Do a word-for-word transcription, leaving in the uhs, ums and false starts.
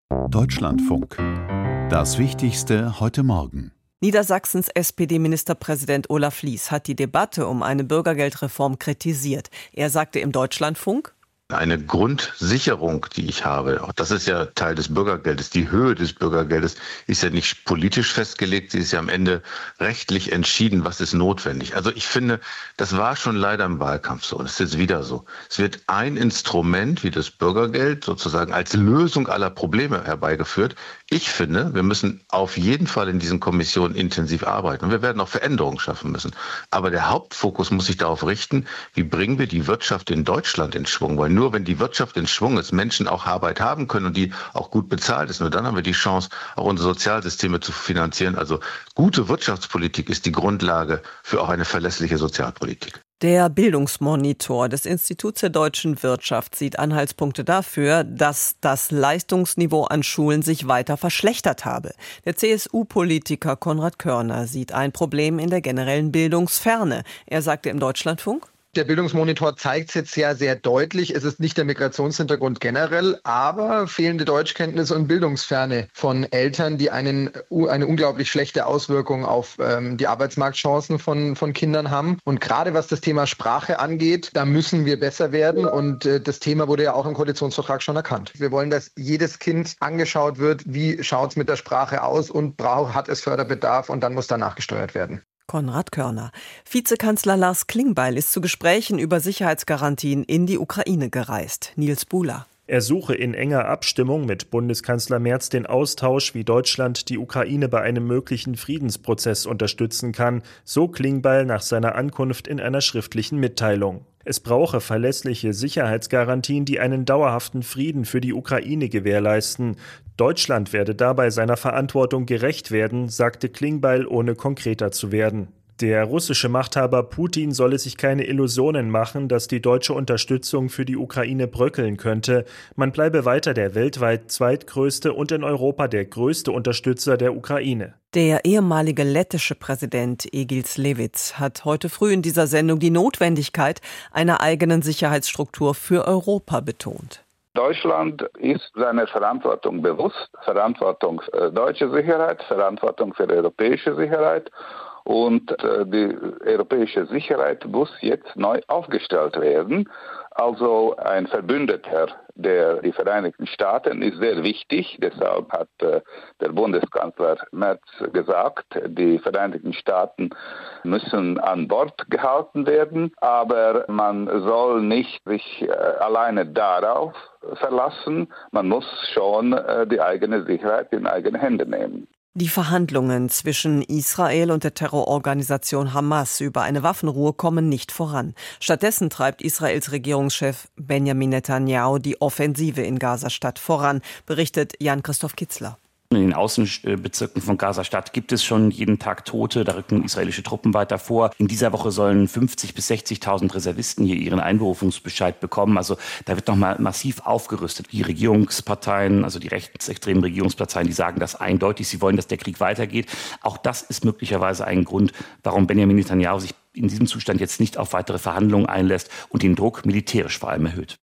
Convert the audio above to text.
Deutschlandfunk. Das Wichtigste heute Morgen. Niedersachsens S P D-Ministerpräsident Olaf Lies hat die Debatte um eine Bürgergeldreform kritisiert. Er sagte im Deutschlandfunk: Eine Grundsicherung, die ich habe, auch das ist ja Teil des Bürgergeldes, die Höhe des Bürgergeldes ist ja nicht politisch festgelegt, sie ist ja am Ende rechtlich entschieden, was ist notwendig. Also ich finde, das war schon leider im Wahlkampf so und es ist jetzt wieder so. Es wird ein Instrument wie das Bürgergeld sozusagen als Lösung aller Probleme herbeigeführt. Ich finde, wir müssen auf jeden Fall in diesen Kommissionen intensiv arbeiten und wir werden auch Veränderungen schaffen müssen. Aber der Hauptfokus muss sich darauf richten, wie bringen wir die Wirtschaft in Deutschland in Schwung, weil nur wenn die Wirtschaft in Schwung ist, Menschen auch Arbeit haben können und die auch gut bezahlt ist, nur dann haben wir die Chance, auch unsere Sozialsysteme zu finanzieren. Also gute Wirtschaftspolitik ist die Grundlage für auch eine verlässliche Sozialpolitik. Der Bildungsmonitor des Instituts der deutschen Wirtschaft sieht Anhaltspunkte dafür, dass das Leistungsniveau an Schulen sich weiter verschlechtert habe. Der C S U-Politiker Konrad Körner sieht ein Problem in der generellen Bildungsferne. Er sagte im Deutschlandfunk: Der Bildungsmonitor zeigt es jetzt sehr, sehr deutlich. Es ist nicht der Migrationshintergrund generell, aber fehlende Deutschkenntnisse und Bildungsferne von Eltern, die einen, eine unglaublich schlechte Auswirkung auf ähm, die Arbeitsmarktchancen von, von Kindern haben. Und gerade was das Thema Sprache angeht, da müssen wir besser werden. Und äh, das Thema wurde ja auch im Koalitionsvertrag schon erkannt. Wir wollen, dass jedes Kind angeschaut wird, wie schaut es mit der Sprache aus und braucht, hat es Förderbedarf, und dann muss danach gesteuert werden. Konrad Körner. Vizekanzler Lars Klingbeil ist zu Gesprächen über Sicherheitsgarantien in die Ukraine gereist. Nils Buhler. Er suche in enger Abstimmung mit Bundeskanzler Merz den Austausch, wie Deutschland die Ukraine bei einem möglichen Friedensprozess unterstützen kann, so Klingbeil nach seiner Ankunft in einer schriftlichen Mitteilung. Es brauche verlässliche Sicherheitsgarantien, die einen dauerhaften Frieden für die Ukraine gewährleisten. Deutschland werde dabei seiner Verantwortung gerecht werden, sagte Klingbeil, ohne konkreter zu werden. Der russische Machthaber Putin solle sich keine Illusionen machen, dass die deutsche Unterstützung für die Ukraine bröckeln könnte. Man bleibe weiter der weltweit zweitgrößte und in Europa der größte Unterstützer der Ukraine. Der ehemalige lettische Präsident Egils Levits hat heute früh in dieser Sendung die Notwendigkeit einer eigenen Sicherheitsstruktur für Europa betont. Deutschland ist seiner Verantwortung bewusst. Verantwortung für deutsche Sicherheit, Verantwortung für europäische Sicherheit. Und äh, die europäische Sicherheit muss jetzt neu aufgestellt werden. Also ein Verbündeter der die Vereinigten Staaten ist sehr wichtig. Deshalb hat äh, der Bundeskanzler Merz gesagt, die Vereinigten Staaten müssen an Bord gehalten werden. Aber man soll nicht sich äh, alleine darauf verlassen. Man muss schon äh, die eigene Sicherheit in eigene Hände nehmen. Die Verhandlungen zwischen Israel und der Terrororganisation Hamas über eine Waffenruhe kommen nicht voran. Stattdessen treibt Israels Regierungschef Benjamin Netanyahu die Offensive in Gazastadt voran, berichtet Jan-Christoph Kitzler. In den Außenbezirken von Gaza-Stadt gibt es schon jeden Tag Tote, da rücken israelische Truppen weiter vor. In dieser Woche sollen fünfzigtausend bis sechzigtausend Reservisten hier ihren Einberufungsbescheid bekommen. Also da wird nochmal massiv aufgerüstet. Die Regierungsparteien, also die rechtsextremen Regierungsparteien, die sagen das eindeutig. Sie wollen, dass der Krieg weitergeht. Auch das ist möglicherweise ein Grund, warum Benjamin Netanyahu sich in diesem Zustand jetzt nicht auf weitere Verhandlungen einlässt und den Druck militärisch vor allem erhöht.